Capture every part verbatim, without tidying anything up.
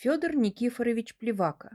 Федор Никифорович Плевака.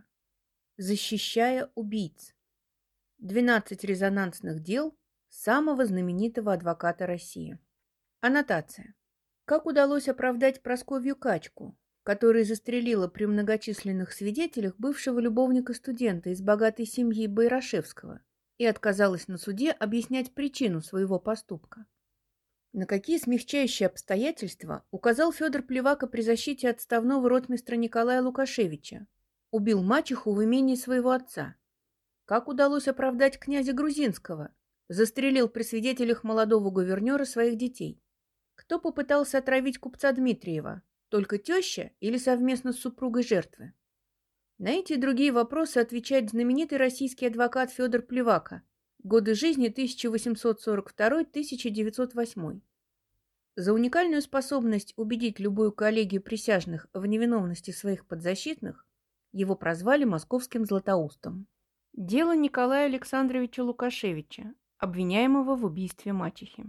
Защищая убийц. двенадцать резонансных дел самого знаменитого адвоката России. Аннотация. Как удалось оправдать Прасковью Качку, которая застрелила при многочисленных свидетелях бывшего любовника студента из богатой семьи Байрашевского и отказалась на суде объяснять причину своего поступка? На какие смягчающие обстоятельства указал Федор Плевака при защите отставного ротмистра Николая Лукашевича? Убил мачеху в имении своего отца. Как удалось оправдать князя Грузинского? Застрелил при свидетелях молодого гувернера своих детей. Кто попытался отравить купца Дмитриева? Только теща или совместно с супругой жертвы? На эти и другие вопросы отвечает знаменитый российский адвокат Федор Плевака. Годы жизни тысяча восемьсот сорок второй — тысяча девятьсот восьмой. За уникальную способность убедить любую коллегию присяжных в невиновности своих подзащитных его прозвали московским Златоустом. Дело Николая Александровича Лукашевича, обвиняемого в убийстве мачехи.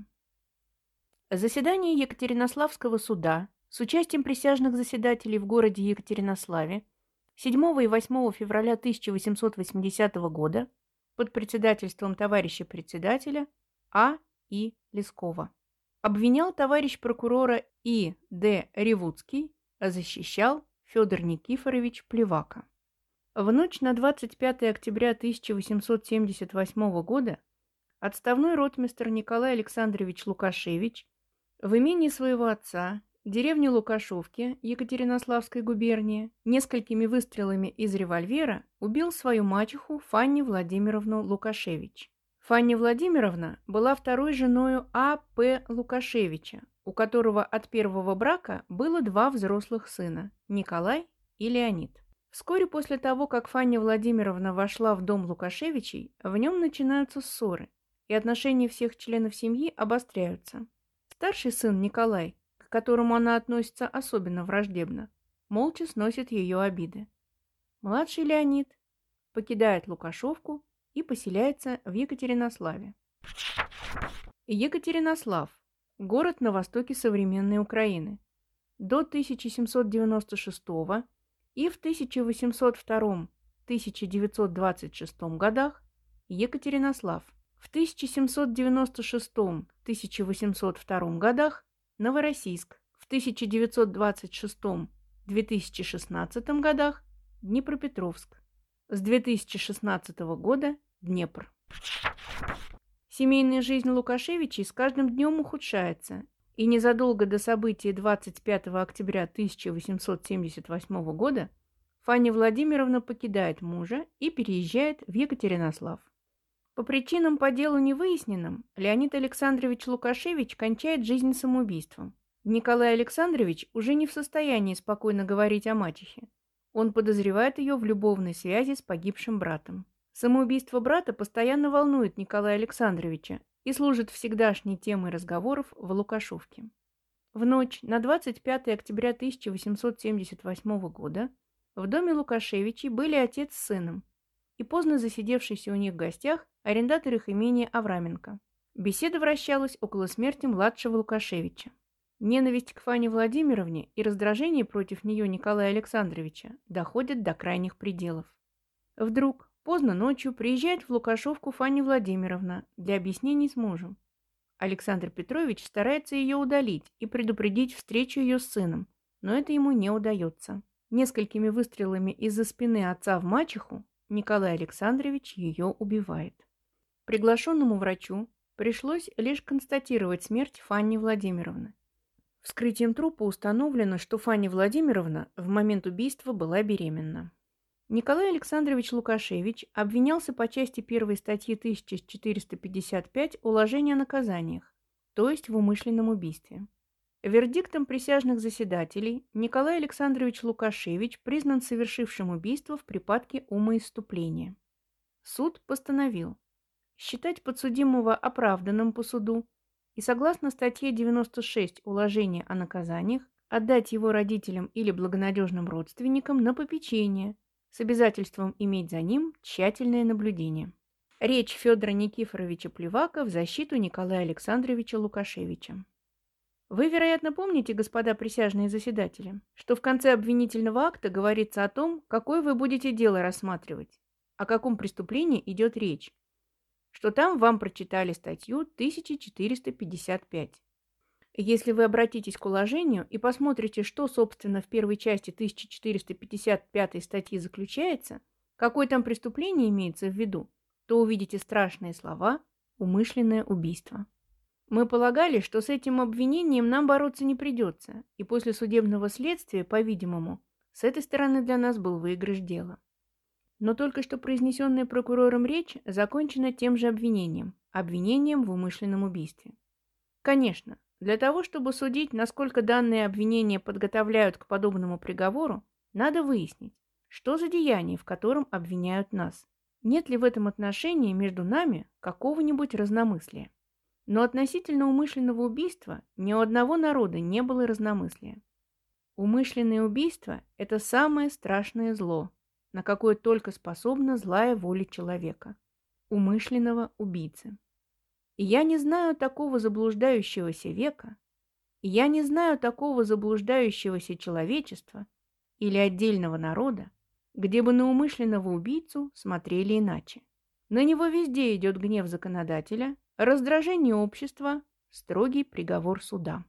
Заседание Екатеринославского суда с участием присяжных заседателей в городе Екатеринославе седьмого и восьмого февраля тысяча восемьсот восьмидесятого года под председательством товарища председателя А. И. Лескова. Обвинял товарищ прокурора И. Д. Ревуцкий, а защищал Федор Никифорович Плевака. В ночь на двадцать пятое октября тысяча восемьсот семьдесят восьмого года отставной ротмистр Николай Александрович Лукашевич в имении своего отца, деревни Лукашовки Екатеринославской губернии, несколькими выстрелами из револьвера убил свою мачеху Фанни Владимировну Лукашевич. Фанни Владимировна была второй женою А. П. Лукашевича, у которого от первого брака было два взрослых сына – Николай и Леонид. Вскоре после того, как Фанни Владимировна вошла в дом Лукашевичей, в нем начинаются ссоры, и отношения всех членов семьи обостряются. Старший сын Николай, к которому она относится особенно враждебно, молча сносит ее обиды. Младший Леонид покидает Лукашовку и поселяется в Екатеринославе. Екатеринослав – город на востоке современной Украины. До тысяча семьсот девяносто шестого и в тысяча восемьсот втором — тысяча девятьсот двадцать шестом годах Екатеринослав. В тысяча семьсот девяносто шестом — тысяча восемьсот втором годах Новороссийск. В тысяча девятьсот двадцать шестом — две тысячи шестнадцатом годах Днепропетровск. С две тысячи шестнадцатого года Днепр. Семейная жизнь Лукашевичей с каждым днем ухудшается, и незадолго до событий двадцать пятого октября тысяча восемьсот семьдесят восьмого года Фанни Владимировна покидает мужа и переезжает в Екатеринослав. По причинам по делу невыясненным Леонид Александрович Лукашевич кончает жизнь самоубийством. Николай Александрович уже не в состоянии спокойно говорить о мачехе. Он подозревает ее в любовной связи с погибшим братом. Самоубийство брата постоянно волнует Николая Александровича и служит всегдашней темой разговоров в Лукашовке. В ночь на двадцать пятое октября тысяча восемьсот семьдесят восьмого года в доме Лукашевичей были отец с сыном и поздно засидевшийся у них в гостях арендатор их имения Авраменко. Беседа вращалась около смерти младшего Лукашевича. Ненависть к Фанне Владимировне и раздражение против нее Николая Александровича доходят до крайних пределов. Вдруг, поздно ночью, приезжает в Лукашовку Фанни Владимировна для объяснений с мужем. Александр Петрович старается ее удалить и предупредить встречу ее с сыном, но это ему не удается. Несколькими выстрелами из-за спины отца в мачеху Николай Александрович ее убивает. Приглашенному врачу пришлось лишь констатировать смерть Фанни Владимировны. Вскрытием трупа установлено, что Фанни Владимировна в момент убийства была беременна. Николай Александрович Лукашевич обвинялся по части первой статьи тысяча четыреста пятьдесят пять «Уложение о наказаниях», то есть в умышленном убийстве. Вердиктом присяжных заседателей Николай Александрович Лукашевич признан совершившим убийство в припадке умоисступления. Суд постановил считать подсудимого оправданным по суду и, согласно статье девяносто шесть Уложения о наказаниях, отдать его родителям или благонадежным родственникам на попечение с обязательством иметь за ним тщательное наблюдение. Речь Федора Никифоровича Плевака в защиту Николая Александровича Лукашевича. Вы, вероятно, помните, господа присяжные заседатели, что в конце обвинительного акта говорится о том, какое вы будете дело рассматривать, о каком преступлении идет речь, что там вам прочитали статью тысяча четыреста пятьдесят пять. Если вы обратитесь к уложению и посмотрите, что, собственно, в первой части тысяча четыреста пятьдесят пятой статьи заключается, какое там преступление имеется в виду, то увидите страшные слова «умышленное убийство». Мы полагали, что с этим обвинением нам бороться не придется, и после судебного следствия, по-видимому, с этой стороны для нас был выигрыш дела. Но только что произнесенная прокурором речь закончена тем же обвинением – обвинением в умышленном убийстве. Конечно, для того, чтобы судить, насколько данные обвинения подготовляют к подобному приговору, надо выяснить, что за деяние, в котором обвиняют нас. Нет ли в этом отношении между нами какого-нибудь разномыслия? Но относительно умышленного убийства ни у одного народа не было разномыслия. Умышленное убийство – это самое страшное зло, на какое только способна злая воля человека – умышленного убийцы. И я не знаю такого заблуждающегося века, и я не знаю такого заблуждающегося человечества или отдельного народа, где бы на умышленного убийцу смотрели иначе. На него везде идет гнев законодателя, раздражение общества, строгий приговор суда.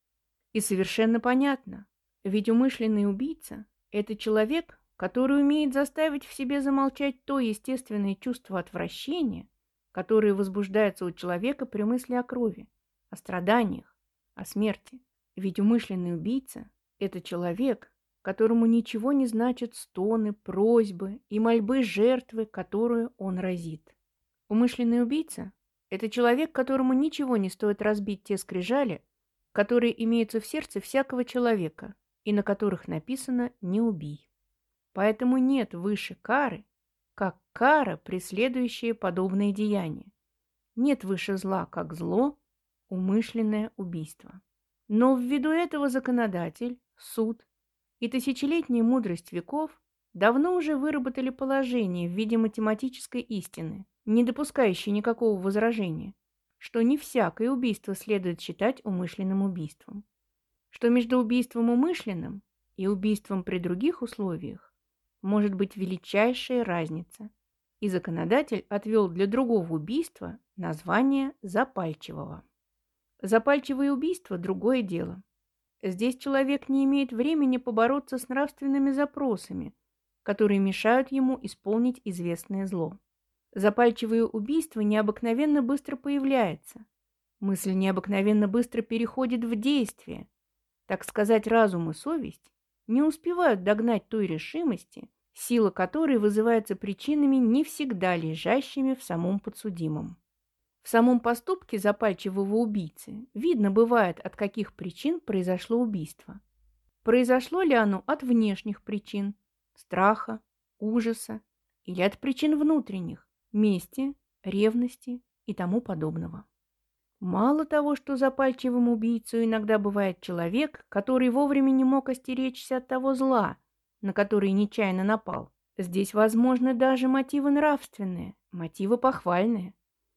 И совершенно понятно, ведь умышленный убийца – это человек, который умеет заставить в себе замолчать то естественное чувство отвращения, которое возбуждается у человека при мысли о крови, о страданиях, о смерти. Ведь умышленный убийца – это человек, которому ничего не значат стоны, просьбы и мольбы жертвы, которую он разит. Умышленный убийца – это человек, которому ничего не стоит разбить те скрижали, которые имеются в сердце всякого человека и на которых написано «не убий». Поэтому нет выше кары, как кара, преследующая подобные деяния. Нет выше зла, как зло, умышленное убийство. Но ввиду этого законодатель, суд и тысячелетняя мудрость веков давно уже выработали положение в виде математической истины, не допускающей никакого возражения, что не всякое убийство следует считать умышленным убийством, что между убийством умышленным и убийством при других условиях может быть величайшая разница, и законодатель отвел для другого убийства название запальчивого. Запальчивое убийство – другое дело. Здесь человек не имеет времени побороться с нравственными запросами, которые мешают ему исполнить известное зло. Запальчивое убийство необыкновенно быстро появляется. Мысль необыкновенно быстро переходит в действие. Так сказать, разум и совесть не успевают догнать той решимости, сила которой вызывается причинами, не всегда лежащими в самом подсудимом. В самом поступке запальчивого убийцы видно бывает, от каких причин произошло убийство. Произошло ли оно от внешних причин, страха, ужаса, или от причин внутренних, мести, ревности и тому подобного. Мало того, что запальчивым убийцей иногда бывает человек, который вовремя не мог остеречься от того зла, на который нечаянно напал. Здесь возможны даже мотивы нравственные, мотивы похвальные.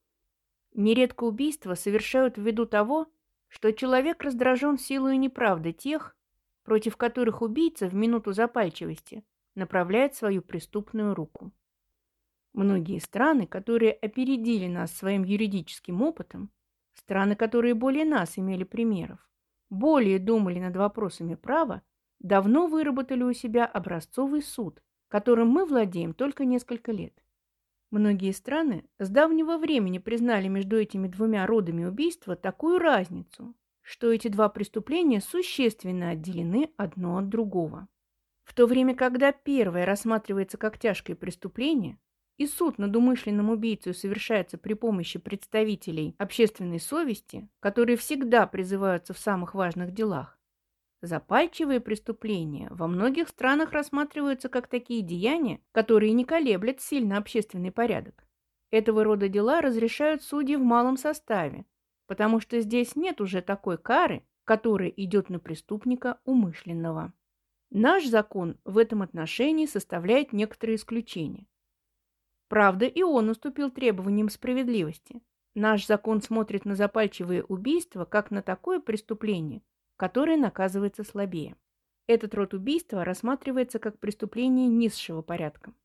Нередко убийства совершают ввиду того, что человек раздражен силой неправды тех, против которых убийца в минуту запальчивости направляет свою преступную руку. Многие страны, которые опередили нас своим юридическим опытом, страны, которые более нас имели примеров, более думали над вопросами права, давно выработали у себя образцовый суд, которым мы владеем только несколько лет. Многие страны с давнего времени признали между этими двумя родами убийства такую разницу, что эти два преступления существенно отделены одно от другого. В то время, когда первое рассматривается как тяжкое преступление, и суд над умышленным убийцей совершается при помощи представителей общественной совести, которые всегда призываются в самых важных делах, запальчивые преступления во многих странах рассматриваются как такие деяния, которые не колеблят сильно общественный порядок. Этого рода дела разрешают судьи в малом составе, потому что здесь нет уже такой кары, которая идет на преступника умышленного. Наш закон в этом отношении составляет некоторые исключения. Правда, и он уступил требованиям справедливости, Наш закон смотрит на запальчивые убийства как на такое преступление, которое наказывается слабее. Этот род убийства рассматривается как преступление низшего порядка.